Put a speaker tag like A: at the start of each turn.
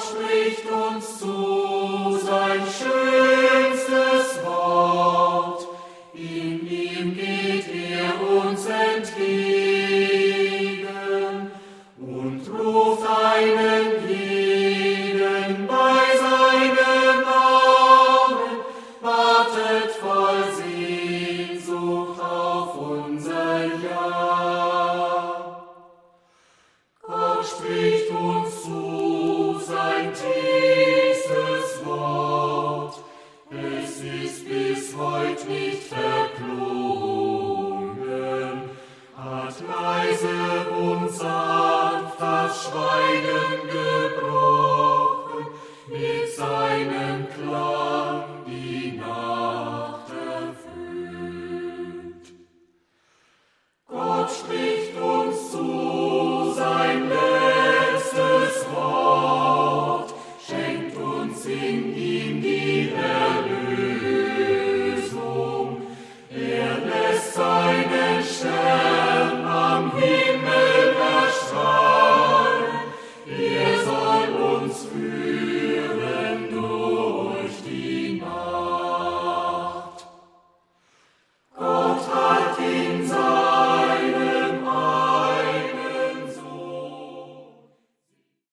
A: spricht uns zu sein schönstes Wort. In ihm geht uns entgegen und ruft einen jeden bei seinem Namen, wartet voll Sehnsucht auf unser Ja. Gott spricht uns zu sein tiefstes Wort, es ist bis heut nicht verklungen, hat leise und sanft das Schweigen gebrochen mit seinem Klang.